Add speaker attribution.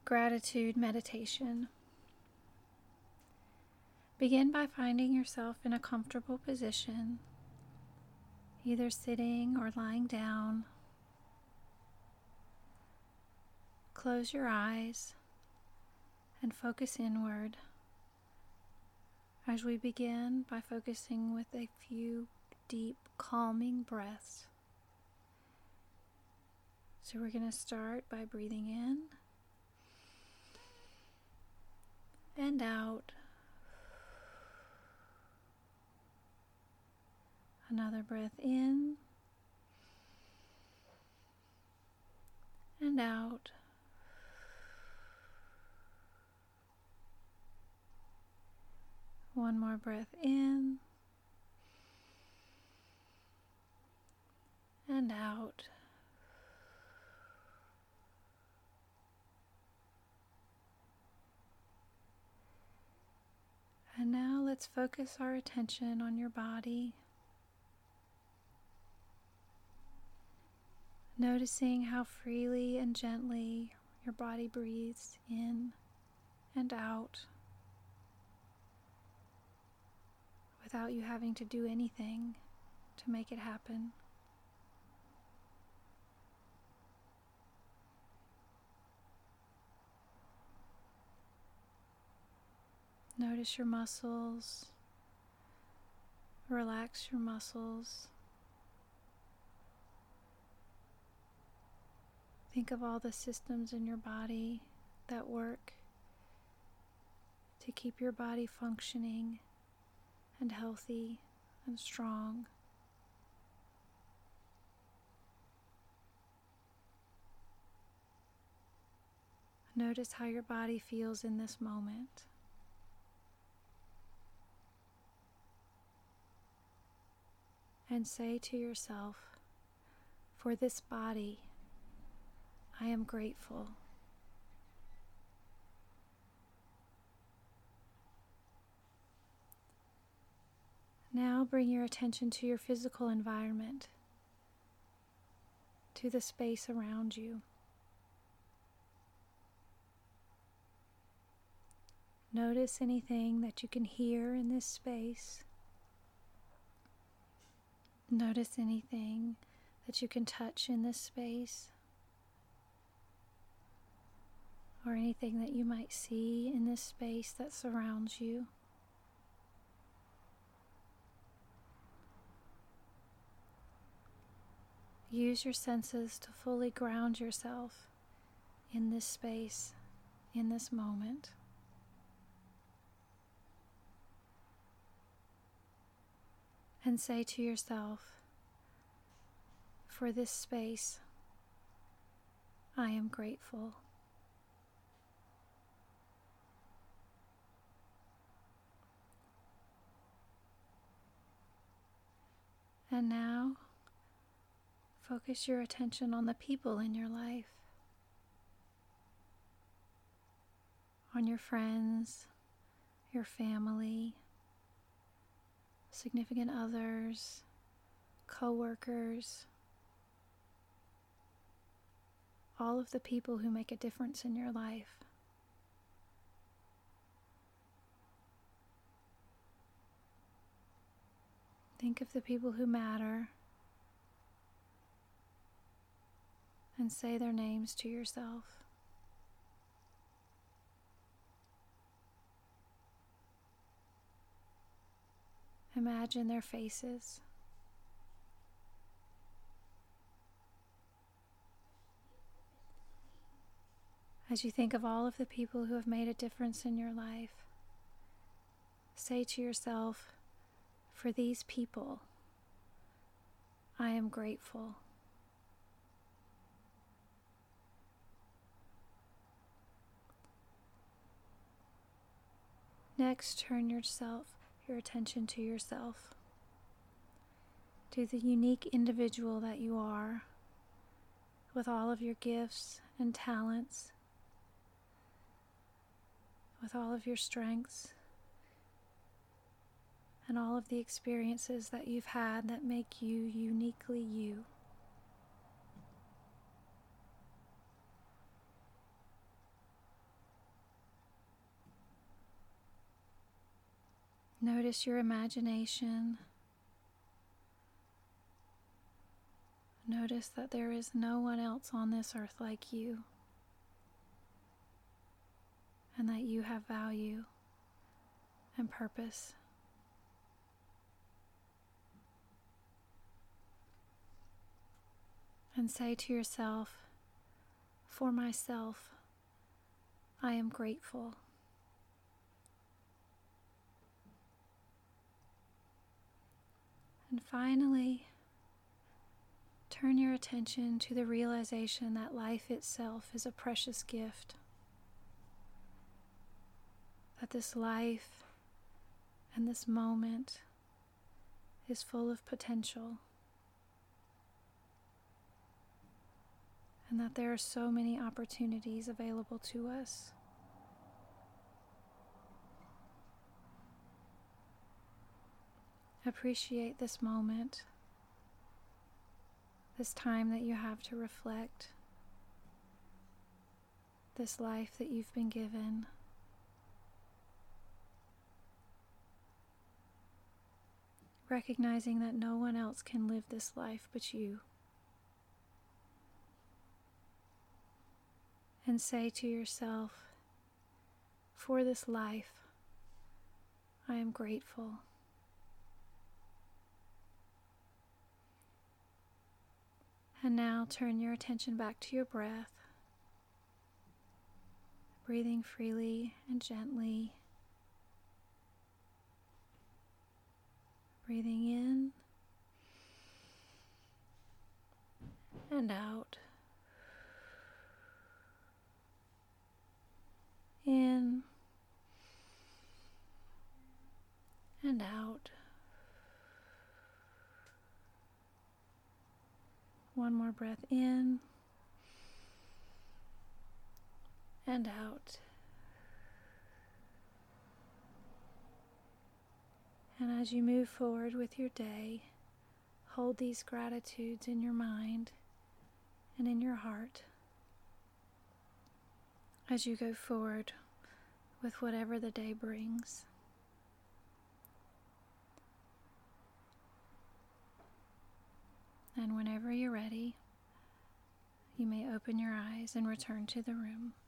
Speaker 1: Gratitude meditation. Begin by finding yourself in a comfortable position, either sitting or lying down. Close your eyes and focus inward as we begin by focusing with a few deep, calming breaths. So we're going to start by breathing in and out. Another breath in and out. One more breath in and out. And now let's focus our attention on your body, noticing how freely and gently your body breathes in and out without you having to do anything to make it happen. Notice your muscles. Relax your muscles. Think of all the systems in your body that work to keep your body functioning and healthy and strong. Notice how your body feels in this moment. And say to yourself, for this body, I am grateful. Now bring your attention to your physical environment, to the space around you. Notice anything that you can hear in this space. Notice anything that you can touch in this space, or anything that you might see in this space that surrounds you. Use your senses to fully ground yourself in this space, in this moment. And say to yourself, for this space, I am grateful. And now, focus your attention on the people in your life, on your friends, your family, significant others, co-workers, all of the people who make a difference in your life. Think of the people who matter and say their names to yourself. Imagine their faces. As you think of all of the people who have made a difference in your life, say to yourself, for these people, I am grateful. Next, turn your attention to yourself, to the unique individual that you are, with all of your gifts and talents, with all of your strengths, and all of the experiences that you've had that make you uniquely you. Notice your imagination. Notice that there is no one else on this earth like you, and that you have value and purpose. And say to yourself, for myself, I am grateful. And finally, turn your attention to the realization that life itself is a precious gift. That this life and this moment is full of potential. And that there are so many opportunities available to us. Appreciate this moment, this time that you have to reflect, this life that you've been given. Recognizing that no one else can live this life but you. And say to yourself, for this life, I am grateful. And now turn your attention back to your breath, breathing freely and gently, breathing in and out. In and out. One more breath in and out. And as you move forward with your day, hold these gratitudes in your mind and in your heart as you go forward with whatever the day brings. And whenever you're ready, you may open your eyes and return to the room.